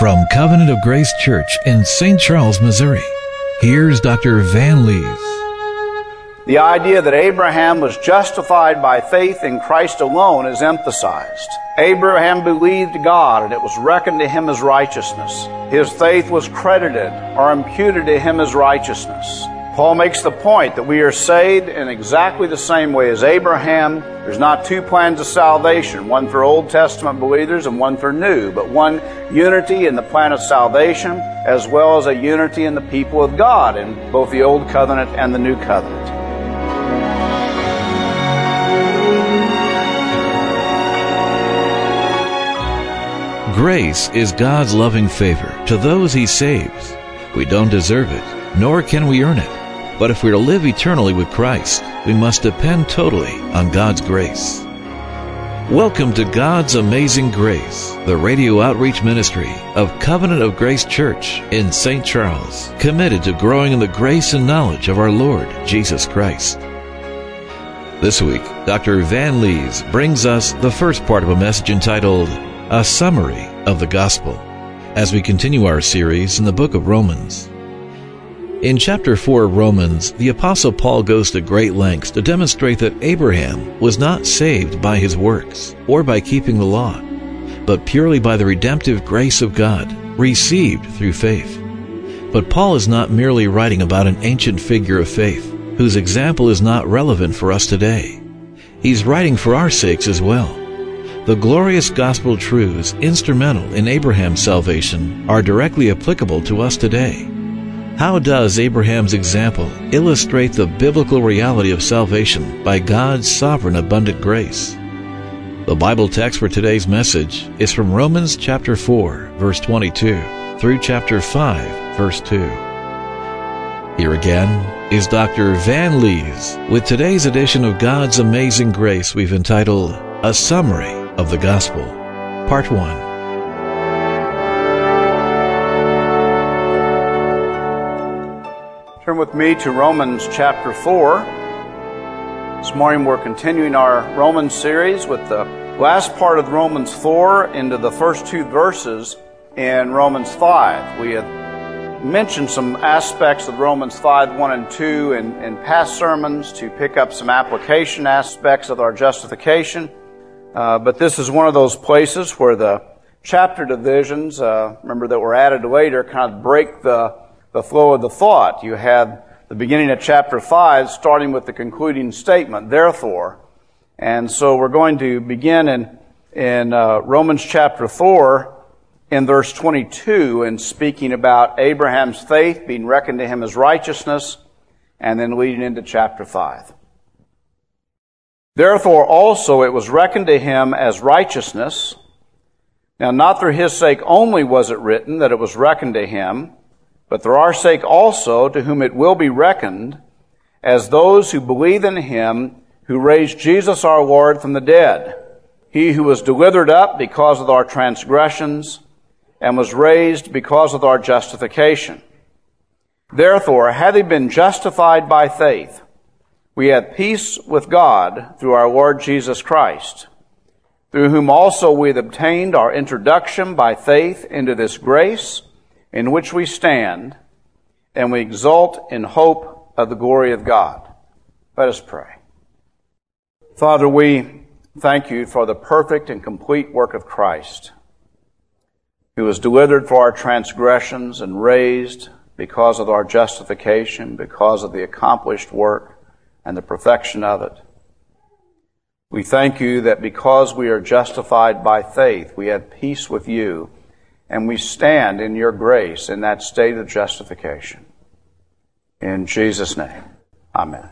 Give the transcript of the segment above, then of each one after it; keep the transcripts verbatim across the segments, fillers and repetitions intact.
From Covenant of Grace Church in Saint Charles, Missouri, here's Doctor Van Lees. The idea that Abraham was justified by faith in Christ alone is emphasized. Abraham believed God, and it was reckoned to him as righteousness. His faith was credited or imputed to him as righteousness. Paul makes the point that we are saved in exactly the same way as Abraham. There's not two plans of salvation, one for Old Testament believers and one for new, but one unity in the plan of salvation as well as a unity in the people of God in both the Old Covenant and the New Covenant. Grace is God's loving favor to those He saves. We don't deserve it, nor can we earn it. But if we're to live eternally with Christ, we must depend totally on God's grace. Welcome to God's Amazing Grace, the radio outreach ministry of Covenant of Grace Church in Saint Charles, committed to growing in the grace and knowledge of our Lord Jesus Christ. This week, Doctor Van Lees brings us the first part of a message entitled, A Summary of the Gospel, as we continue our series in the book of Romans. In chapter four of Romans, the Apostle Paul goes to great lengths to demonstrate that Abraham was not saved by his works or by keeping the law, but purely by the redemptive grace of God received through faith. But Paul is not merely writing about an ancient figure of faith whose example is not relevant for us today. He's writing for our sakes as well. The glorious gospel truths instrumental in Abraham's salvation are directly applicable to us today. How does Abraham's example illustrate the biblical reality of salvation by God's sovereign abundant grace? The Bible text for today's message is from Romans chapter four, verse twenty-two, through chapter five, verse two. Here again is Doctor Van Lees with today's edition of God's Amazing Grace we've entitled, A Summary of the Gospel, Part one. Turn with me to Romans chapter four. This morning we're continuing our Romans series with the last part of Romans four into the first two verses in Romans five. We have mentioned some aspects of Romans five, one and two in, in past sermons to pick up some application aspects of our justification. Uh, but this is one of those places where the chapter divisions, uh, remember that were added later, kind of break the the flow of the thought. You had the beginning of chapter five starting with the concluding statement, therefore. And so we're going to begin in, in uh, Romans chapter four in verse twenty-two and speaking about Abraham's faith being reckoned to him as righteousness, and then leading into chapter five. Therefore also it was reckoned to him as righteousness. Now not for his sake only was it written that it was reckoned to him, but for our sake also, to whom it will be reckoned, as those who believe in him who raised Jesus our Lord from the dead, he who was delivered up because of our transgressions and was raised because of our justification. Therefore, having been justified by faith, we have peace with God through our Lord Jesus Christ, through whom also we have obtained our introduction by faith into this grace in which we stand, and we exult in hope of the glory of God. Let us pray. Father, we thank you for the perfect and complete work of Christ, who was delivered for our transgressions and raised because of our justification, because of the accomplished work and the perfection of it. We thank you that because we are justified by faith, we have peace with you, and we stand in your grace in that state of justification. In Jesus' name, amen.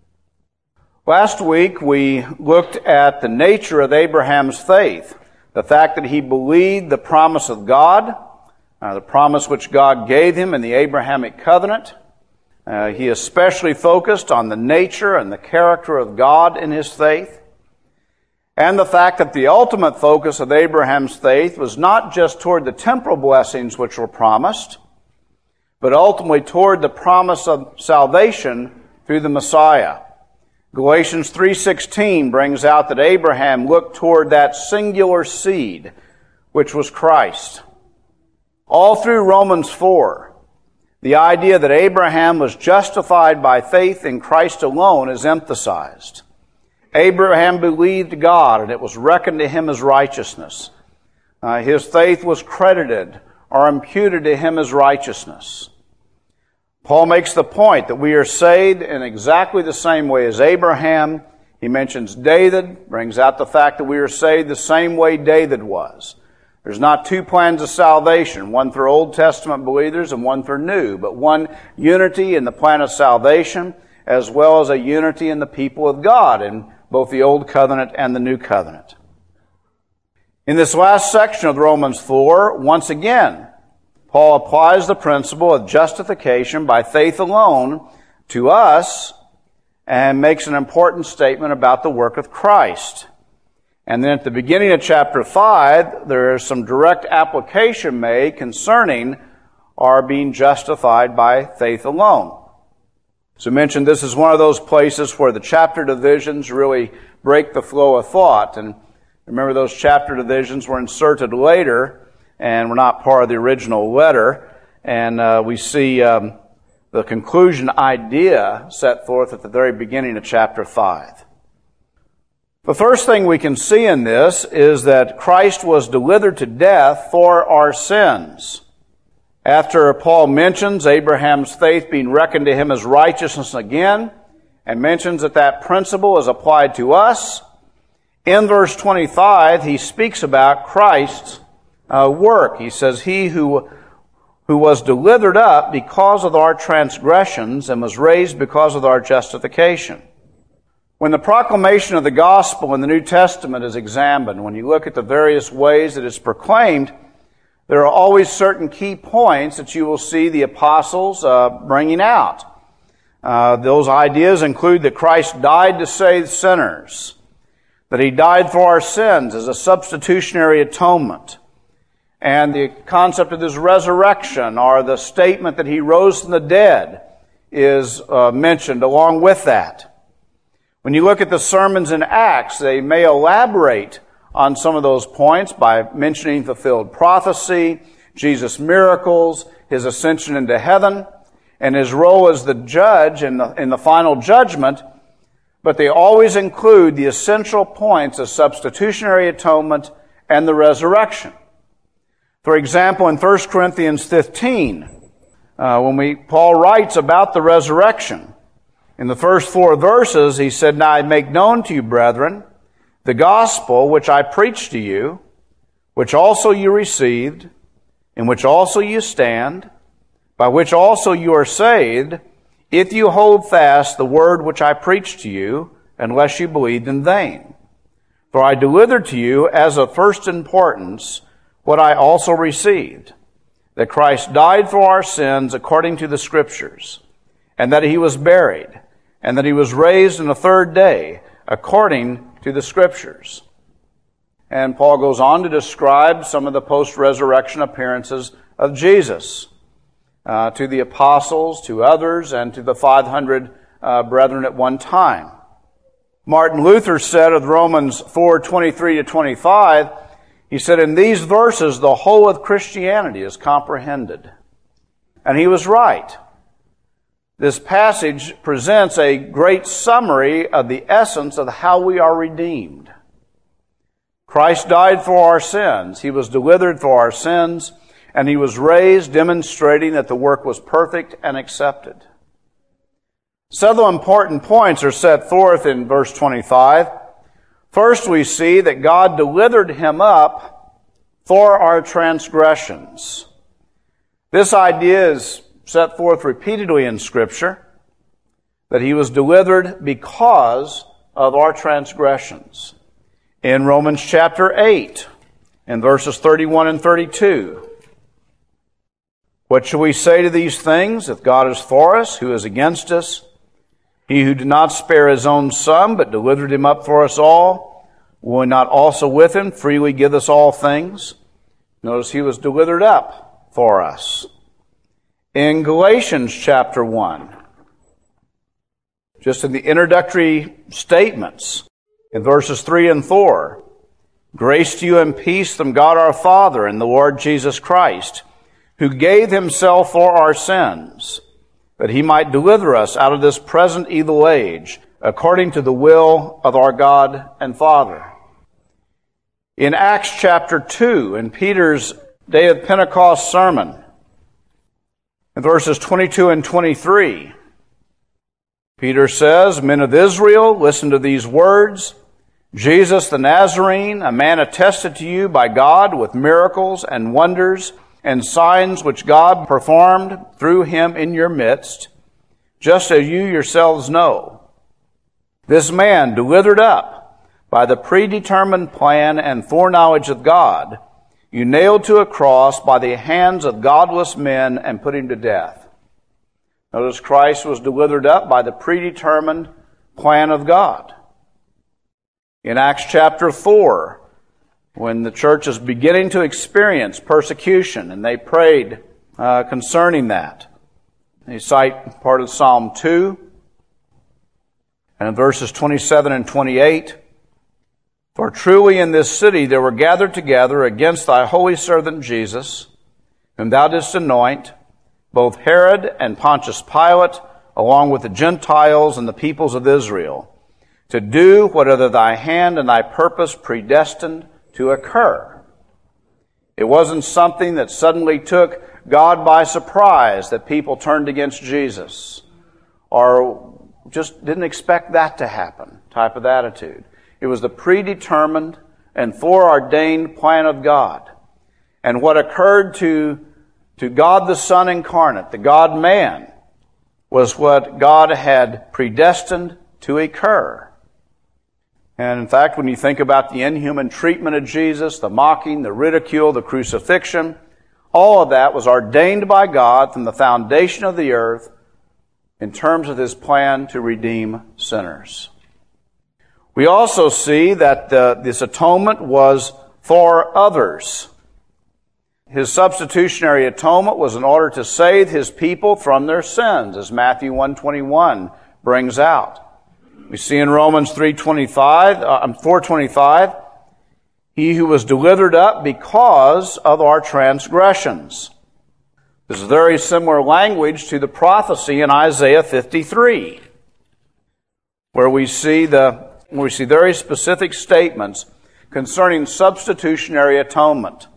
Last week we looked at the nature of Abraham's faith, the fact that he believed the promise of God, uh, the promise which God gave him in the Abrahamic covenant. Uh, he especially focused on the nature and the character of God in his faith. And the fact that the ultimate focus of Abraham's faith was not just toward the temporal blessings which were promised, but ultimately toward the promise of salvation through the Messiah. Galatians three sixteen brings out that Abraham looked toward that singular seed, which was Christ. All through Romans four, the idea that Abraham was justified by faith in Christ alone is emphasized. Abraham believed God, and it was reckoned to him as righteousness. Uh, his faith was credited or imputed to him as righteousness. Paul makes the point that we are saved in exactly the same way as Abraham. He mentions David, brings out the fact that we are saved the same way David was. There's not two plans of salvation, one for Old Testament believers and one for new, but one unity in the plan of salvation as well as a unity in the people of God in both the Old Covenant and the New Covenant. In this last section of Romans four, once again, Paul applies the principle of justification by faith alone to us and makes an important statement about the work of Christ. And then at the beginning of chapter five, there is some direct application made concerning our being justified by faith alone. So I mentioned this is one of those places where the chapter divisions really break the flow of thought. And remember, those chapter divisions were inserted later and were not part of the original letter. And uh, we see um, the conclusion idea set forth at the very beginning of chapter five. The first thing we can see in this is that Christ was delivered to death for our sins. After Paul mentions Abraham's faith being reckoned to him as righteousness again, and mentions that that principle is applied to us, in verse twenty-five, he speaks about Christ's uh, work. He says, He who, who was delivered up because of our transgressions and was raised because of our justification. When the proclamation of the gospel in the New Testament is examined, when you look at the various ways that it's proclaimed, there are always certain key points that you will see the apostles uh, bringing out. Uh, those ideas include that Christ died to save sinners, that He died for our sins as a substitutionary atonement, and the concept of His resurrection, or the statement that He rose from the dead, is uh, mentioned along with that. When you look at the sermons in Acts, they may elaborate on some of those points by mentioning fulfilled prophecy, Jesus' miracles, His ascension into heaven, and His role as the judge in the, in the final judgment, but they always include the essential points of substitutionary atonement and the resurrection. For example, in First Corinthians fifteen, uh, when we Paul writes about the resurrection, in the first four verses, he said, Now I make known to you, brethren, the gospel which I preached to you, which also you received, in which also you stand, by which also you are saved, if you hold fast the word which I preached to you, unless you believed in vain. For I delivered to you as of first importance what I also received, that Christ died for our sins according to the Scriptures, and that He was buried, and that He was raised on the third day, according to the Scriptures. And Paul goes on to describe some of the post-resurrection appearances of Jesus uh, to the apostles, to others, and to the five hundred uh, brethren at one time. Martin Luther said of Romans four, twenty-three to twenty-five, he said, in these verses the whole of Christianity is comprehended. And he was right. This passage presents a great summary of the essence of how we are redeemed. Christ died for our sins. He was delivered for our sins, and He was raised, demonstrating that the work was perfect and accepted. Several important points are set forth in verse twenty-five. First, we see that God delivered Him up for our transgressions. This idea is set forth repeatedly in Scripture, that He was delivered because of our transgressions. In Romans chapter eight, in verses thirty-one and thirty-two, what shall we say to these things? If God is for us, who is against us? He who did not spare His own Son, but delivered Him up for us all, will He not also with Him freely give us all things? Notice He was delivered up for us. In Galatians chapter one, just in the introductory statements, in verses three and four, grace to you and peace from God our Father and the Lord Jesus Christ, who gave himself for our sins, that he might deliver us out of this present evil age, according to the will of our God and Father. In Acts chapter two, in Peter's Day of Pentecost sermon, in verses twenty-two and twenty-three, Peter says, "Men of Israel, listen to these words. Jesus the Nazarene, a man attested to you by God with miracles and wonders and signs which God performed through him in your midst, just as you yourselves know. This man, delivered up by the predetermined plan and foreknowledge of God, you nailed to a cross by the hands of godless men and put him to death." Notice Christ was delivered up by the predetermined plan of God. In Acts chapter four, when the church is beginning to experience persecution, and they prayed uh, concerning that, they cite part of Psalm two, and in verses twenty-seven and twenty-eight, "For truly in this city there were gathered together against thy holy servant Jesus, whom thou didst anoint, both Herod and Pontius Pilate, along with the Gentiles and the peoples of Israel, to do whatever thy hand and thy purpose predestined to occur." It wasn't something that suddenly took God by surprise that people turned against Jesus, or just didn't expect that to happen type of attitude. It was the predetermined and foreordained plan of God. And what occurred to, to God the Son incarnate, the God-man, was what God had predestined to occur. And in fact, when you think about the inhuman treatment of Jesus, the mocking, the ridicule, the crucifixion, all of that was ordained by God from the foundation of the earth in terms of his plan to redeem sinners. We also see that uh, this atonement was for others. His substitutionary atonement was in order to save his people from their sins, as Matthew one twenty-one brings out. We see in Romans three twenty-five, uh, four twenty-five, "He who was delivered up because of our transgressions." This is very similar language to the prophecy in Isaiah fifty-three, where we see the we see very specific statements concerning substitutionary atonement.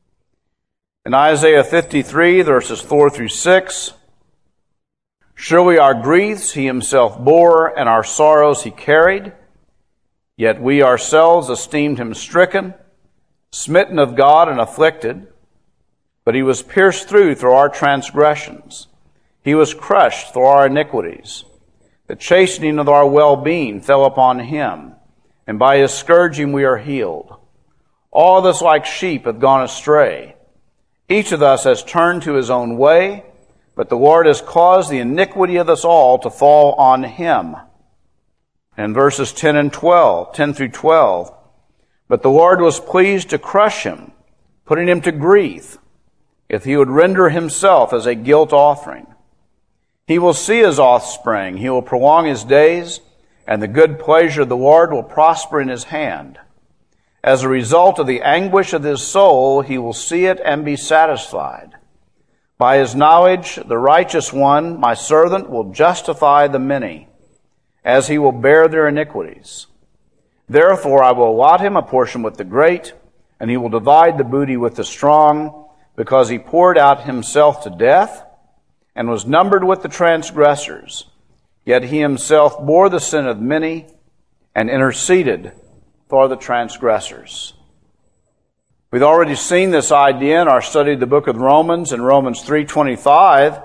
In Isaiah fifty-three, verses four through six, "Surely our griefs he himself bore, and our sorrows he carried. Yet we ourselves esteemed him stricken, smitten of God and afflicted. But he was pierced through through our transgressions. He was crushed through our iniquities. The chastening of our well-being fell upon him, and by his scourging we are healed. All of us like sheep have gone astray. Each of us has turned to his own way, but the Lord has caused the iniquity of us all to fall on him." And verses ten and twelve, ten through twelve, "But the Lord was pleased to crush him, putting him to grief, if he would render himself as a guilt offering. He will see his offspring, he will prolong his days, and the good pleasure of the Lord will prosper in his hand. As a result of the anguish of his soul, he will see it and be satisfied. By his knowledge, the righteous one, my servant, will justify the many, as he will bear their iniquities. Therefore I will allot him a portion with the great, and he will divide the booty with the strong, because he poured out himself to death, and was numbered with the transgressors. Yet he himself bore the sin of many, and interceded for the transgressors." We've already seen this idea in our study of the book of Romans, in Romans three twenty-five,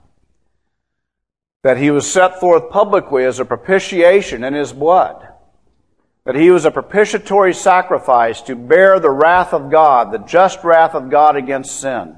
that he was set forth publicly as a propitiation in his blood, that he was a propitiatory sacrifice to bear the wrath of God, the just wrath of God against sin.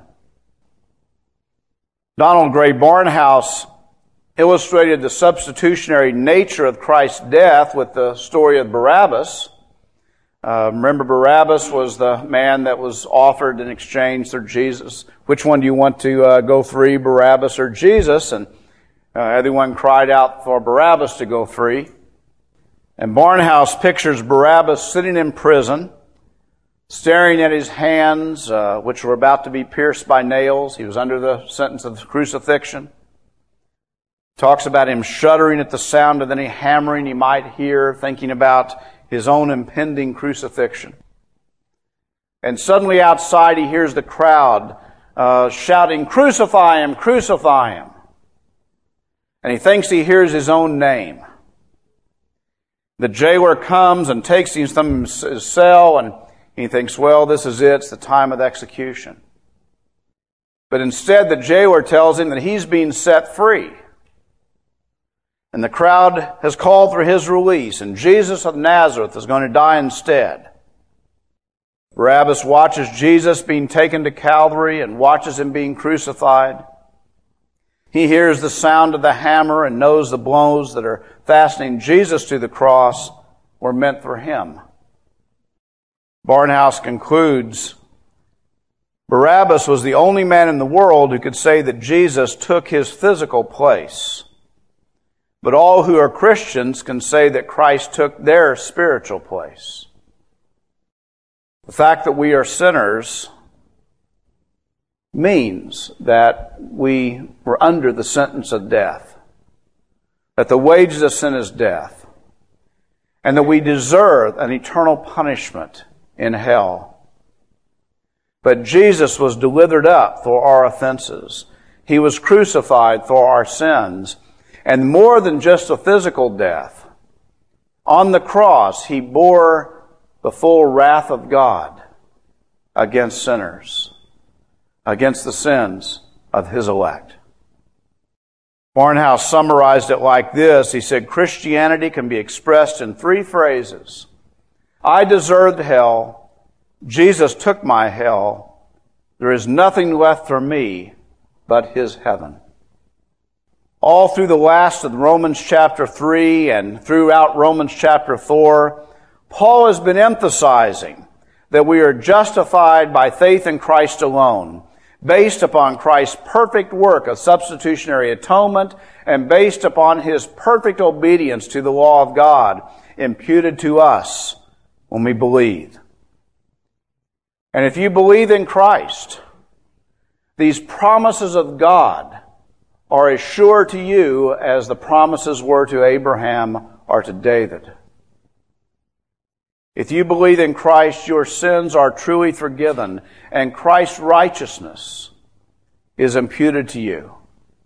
Donald Gray Barnhouse illustrated the substitutionary nature of Christ's death with the story of Barabbas. Uh, remember, Barabbas was the man that was offered in exchange for Jesus. Which one do you want to uh, go free, Barabbas or Jesus? And uh, everyone cried out for Barabbas to go free. And Barnhouse pictures Barabbas sitting in prison, staring at his hands, uh, which were about to be pierced by nails. He was under the sentence of crucifixion. Talks about him shuddering at the sound of any hammering he might hear, thinking about his own impending crucifixion. And suddenly outside he hears the crowd uh, shouting, "Crucify him! Crucify him!" And he thinks he hears his own name. The jailer comes and takes him from his cell, and he thinks, well, this is it. It's the time of the execution. But instead, the jailer tells him that he's being set free. And the crowd has called for his release, and Jesus of Nazareth is going to die instead. Barabbas watches Jesus being taken to Calvary and watches him being crucified. He hears the sound of the hammer and knows the blows that are fastening Jesus to the cross were meant for him. Barnhouse concludes, Barabbas was the only man in the world who could say that Jesus took his physical place. But all who are Christians can say that Christ took their spiritual place. The fact that we are sinners means that we were under the sentence of death, that the wages of sin is death, and that we deserve an eternal punishment in hell. But Jesus was delivered up for our offenses. He was crucified for our sins. And more than just a physical death, on the cross he bore the full wrath of God against sinners, against the sins of his elect. Barnhouse summarized it like this. He said, Christianity can be expressed in three phrases. I deserved hell. Jesus took my hell. There is nothing left for me but his heaven. All through the last of Romans chapter three and throughout Romans chapter four, Paul has been emphasizing that we are justified by faith in Christ alone, based upon Christ's perfect work of substitutionary atonement and based upon his perfect obedience to the law of God imputed to us when we believe. And if you believe in Christ, these promises of God are as sure to you as the promises were to Abraham or to David. If you believe in Christ, your sins are truly forgiven, and Christ's righteousness is imputed to you.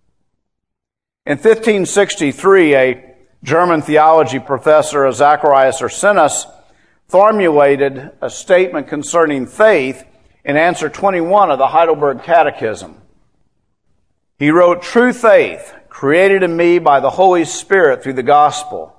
In fifteen sixty-three, a German theology professor, Zacharias Ursinus, formulated a statement concerning faith in answer twenty-one of the Heidelberg Catechism. He wrote, true faith, created in me by the Holy Spirit through the gospel,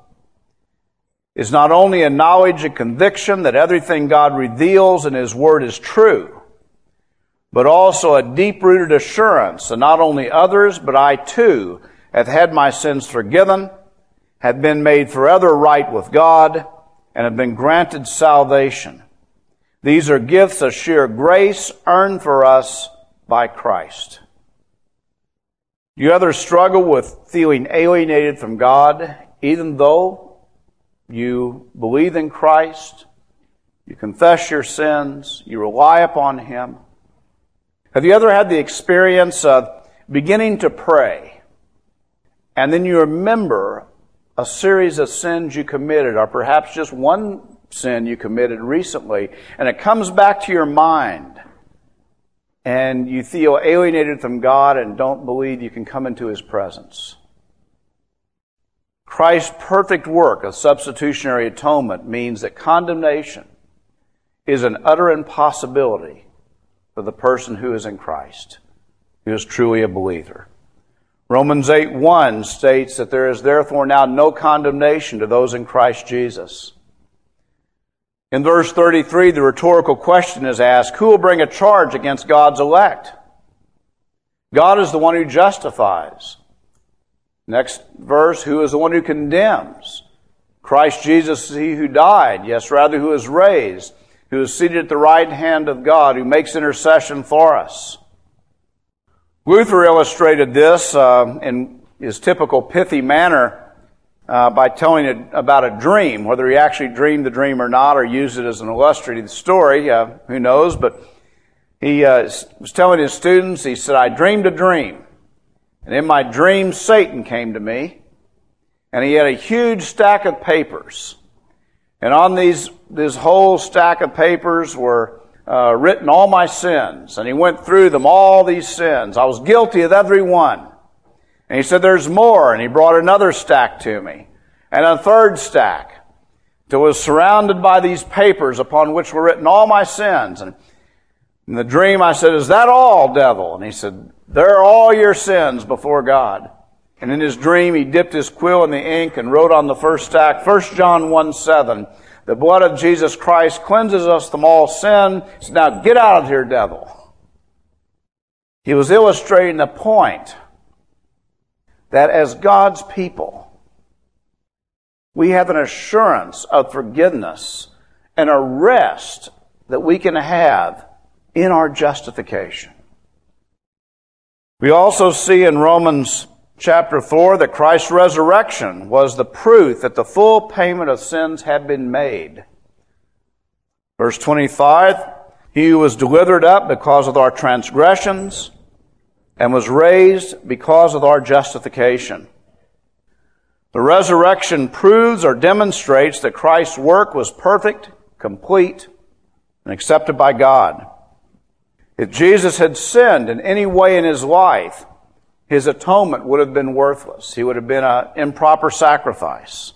is not only a knowledge and conviction that everything God reveals in his word is true, but also a deep-rooted assurance that not only others, but I too have had my sins forgiven, have been made forever right with God, and have been granted salvation. These are gifts of sheer grace earned for us by Christ. Do you ever struggle with feeling alienated from God, even though you believe in Christ, you confess your sins, you rely upon him? Have you ever had the experience of beginning to pray, and then you remember a series of sins you committed, or perhaps just one sin you committed recently, and it comes back to your mind, and you feel alienated from God and don't believe you can come into his presence? Christ's perfect work of substitutionary atonement means that condemnation is an utter impossibility for the person who is in Christ, who is truly a believer. Romans eight one states that there is therefore now no condemnation to those in Christ Jesus. In verse thirty-three, the rhetorical question is asked, who will bring a charge against God's elect? God is the one who justifies. Next verse, who is the one who condemns? Christ Jesus is he who died, yes, rather who is raised, who is seated at the right hand of God, who makes intercession for us. Luther illustrated this uh, in his typical pithy manner uh, by telling it about a dream. Whether he actually dreamed the dream or not, or used it as an illustrative story, uh, who knows? But he uh, was telling his students, he said, "I dreamed a dream. And in my dream, Satan came to me, and he had a huge stack of papers. And on these this whole stack of papers were uh, written all my sins. And he went through them, all these sins. I was guilty of every one. And he said, there's more. And he brought another stack to me, and a third stack, till it was surrounded by these papers upon which were written all my sins. And in the dream I said, is that all, devil? And he said, they're all your sins before God. And in his dream he dipped his quill in the ink and wrote on the first stack, First John one seven, the blood of Jesus Christ cleanses us from all sin. He said, now get out of here, devil. He was illustrating the point that as God's people, we have an assurance of forgiveness and a rest that we can have in our justification. We also see in Romans chapter four that Christ's resurrection was the proof that the full payment of sins had been made. Verse twenty-five, he who was delivered up because of our transgressions and was raised because of our justification. The resurrection proves or demonstrates that Christ's work was perfect, complete, and accepted by God. If Jesus had sinned in any way in his life, his atonement would have been worthless. He would have been an improper sacrifice.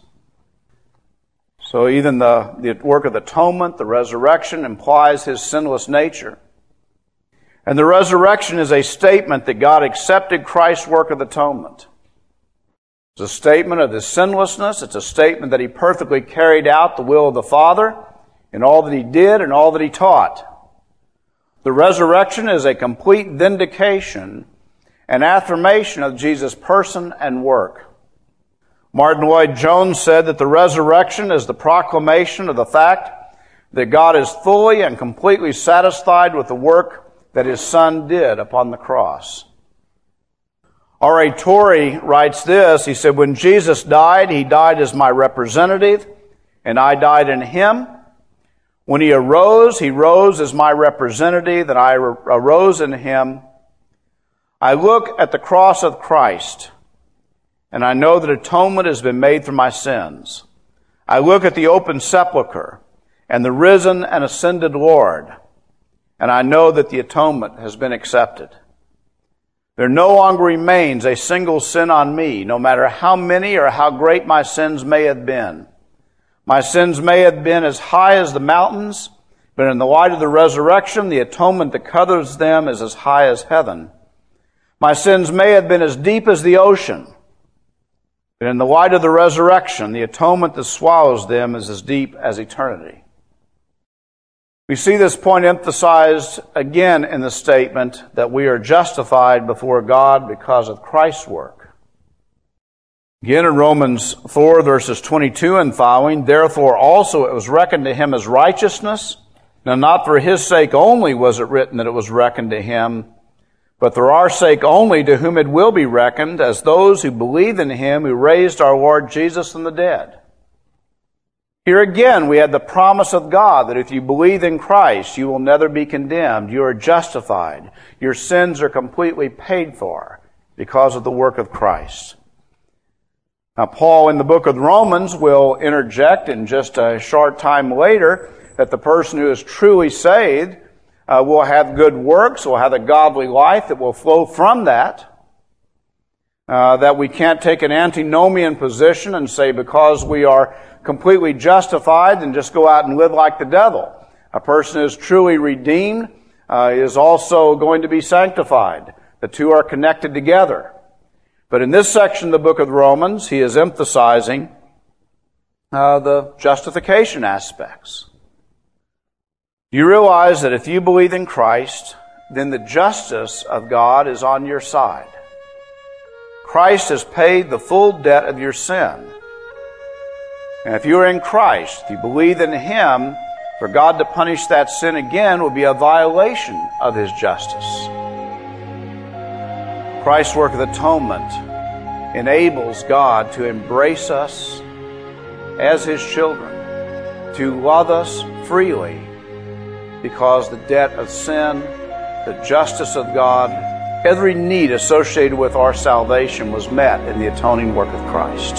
So even the, the work of atonement, the resurrection, implies his sinless nature. And the resurrection is a statement that God accepted Christ's work of atonement. It's a statement of his sinlessness. It's a statement that he perfectly carried out the will of the Father in all that he did and all that he taught. The resurrection is a complete vindication and affirmation of Jesus' person and work. Martin Lloyd-Jones said that the resurrection is the proclamation of the fact that God is fully and completely satisfied with the work that his Son did upon the cross. R A Torrey writes this, he said, when Jesus died, he died as my representative, and I died in him. When he arose, he rose as my representative, and I arose in him. I look at the cross of Christ, and I know that atonement has been made for my sins. I look at the open sepulchre and the risen and ascended Lord, and I know that the atonement has been accepted. There no longer remains a single sin on me, no matter how many or how great my sins may have been. My sins may have been as high as the mountains, but in the light of the resurrection, the atonement that covers them is as high as heaven. My sins may have been as deep as the ocean, but in the light of the resurrection, the atonement that swallows them is as deep as eternity. We see this point emphasized again in the statement that we are justified before God because of Christ's work. Again in Romans four, verses twenty-two and following, therefore also it was reckoned to him as righteousness. Now not for his sake only was it written that it was reckoned to him, but for our sake only, to whom it will be reckoned, as those who believe in him who raised our Lord Jesus from the dead. Here again we have the promise of God that if you believe in Christ, you will never be condemned. You are justified. Your sins are completely paid for because of the work of Christ. Now Paul in the book of Romans will interject in just a short time later that the person who is truly saved uh, will have good works, will have a godly life that will flow from that. Uh, that we can't take an antinomian position and say because we are completely justified and just go out and live like the devil. A person who is truly redeemed uh, is also going to be sanctified. The two are connected together. But in this section of the book of Romans, he is emphasizing uh, the justification aspects. You realize that if you believe in Christ, then the justice of God is on your side. Christ has paid the full debt of your sin. And if you are in Christ, if you believe in him, for God to punish that sin again would be a violation of his justice. Christ's work of atonement enables God to embrace us as His children, to love us freely, because the debt of sin, the justice of God, every need associated with our salvation was met in the atoning work of Christ.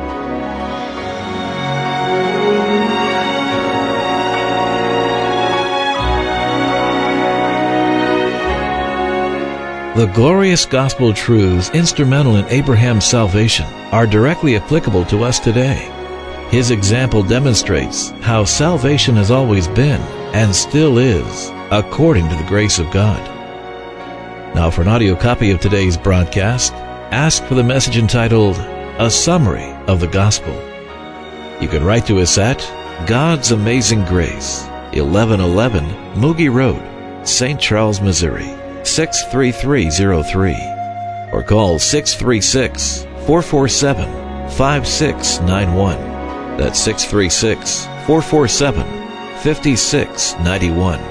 The glorious gospel truths instrumental in Abraham's salvation are directly applicable to us today. His example demonstrates how salvation has always been and still is according to the grace of God. Now, for an audio copy of today's broadcast, ask for the message entitled, A Summary of the Gospel. You can write to us at God's Amazing Grace, eleven eleven Moogie Road, Saint Charles, Missouri, six three three zero three, or call six three six, four four seven, five six nine one. That's six three six, four four seven, five six nine one.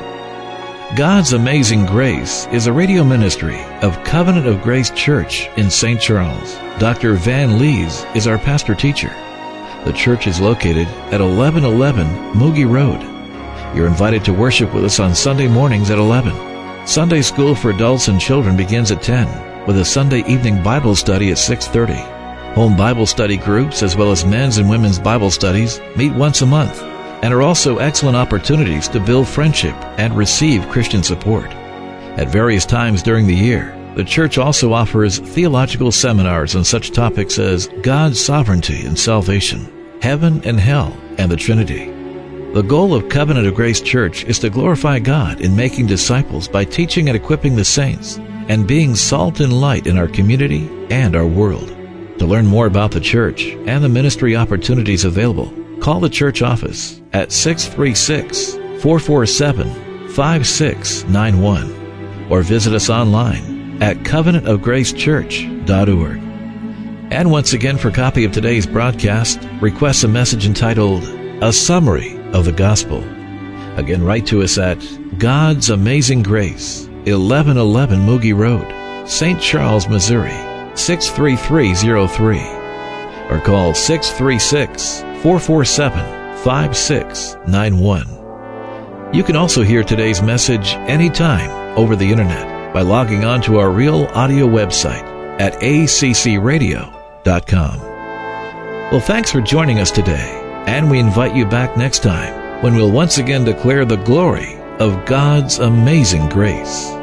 God's Amazing Grace is a radio ministry of Covenant of Grace Church in Saint Charles. Doctor Van Lees is our pastor teacher. The church is located at eleven eleven Moogie Road. You're invited to worship with us on Sunday mornings at eleven. Sunday school for adults and children begins at ten, with a Sunday evening Bible study at six thirty. Home Bible study groups, as well as men's and women's Bible studies, meet once a month and are also excellent opportunities to build friendship and receive Christian support. At various times during the year, the church also offers theological seminars on such topics as God's sovereignty and salvation, heaven and hell, and the Trinity. The goal of Covenant of Grace Church is to glorify God in making disciples by teaching and equipping the saints and being salt and light in our community and our world. To learn more about the church and the ministry opportunities available, call the church office at six three six, four four seven, five six nine one or visit us online at covenant of grace church dot org. And once again, for a copy of today's broadcast, request a message entitled, A Summary of the Gospel. Again, write to us at God's Amazing Grace, eleven eleven Moogie Road, Saint Charles, Missouri, six three three zero three, or call six three six, four four seven, five six nine one. You can also hear today's message anytime over the internet by logging on to our Real Audio website at a c c radio dot com. Well, thanks for joining us today, and we invite you back next time when we'll once again declare the glory of God's amazing grace.